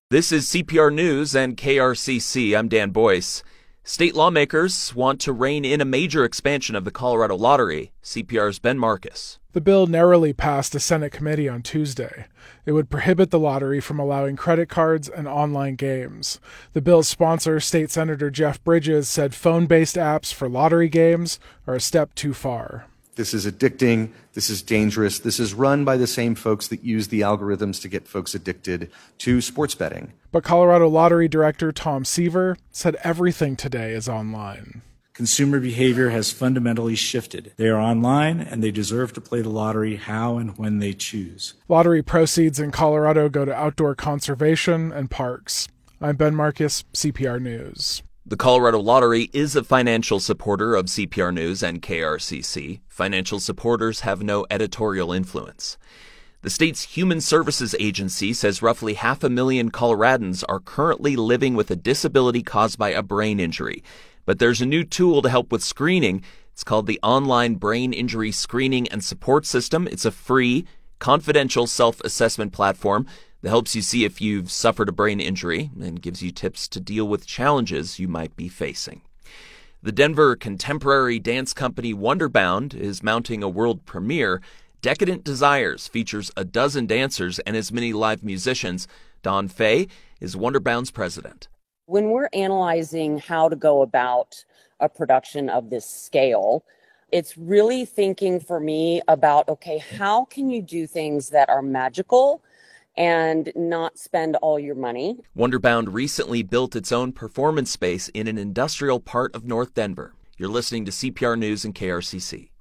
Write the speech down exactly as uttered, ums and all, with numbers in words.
This is C P R News and K R C C. I'm Dan Boyce. State lawmakers want to rein in a major expansion of the Colorado Lottery. C P R's Ben Marcus. The bill narrowly passed a Senate committee on Tuesday. It would prohibit the lottery from allowing credit cards and online games. The bill's sponsor, State Senator Jeff Bridges, said phone-based apps for lottery games are a step too far. This is addicting. This is dangerous. This is run by the same folks that use the algorithms to get folks addicted to sports betting. But Colorado Lottery Director Tom Seaver said everything today is online. Consumer behavior has fundamentally shifted. They are online, and they deserve to play the lottery how and when they choose. Lottery proceeds in Colorado go to outdoor conservation and parks. I'm Ben Marcus, C P R News. The Colorado Lottery is a financial supporter of C P R News and K R C C. Financial supporters have no editorial influence. The state's Human Services Agency says roughly half a million Coloradans are currently living with a disability caused by a brain injury. But there's a new tool to help with screening. It's called the Online Brain Injury Screening and Support System. It's a free, confidential self-assessment platform that helps you see if you've suffered a brain injury and gives you tips to deal with challenges you might be facing. The Denver contemporary dance company Wonderbound is mounting a world premiere. Decadent Desires features a dozen dancers and as many live musicians. Dawn Fay is Wonderbound's president. When we're analyzing how to go about a production of this scale, it's really thinking for me about, okay, how can you do things that are magical and not spend all your money? Wonderbound recently built its own performance space in an industrial part of North Denver. You're listening to C P R News and K R C C.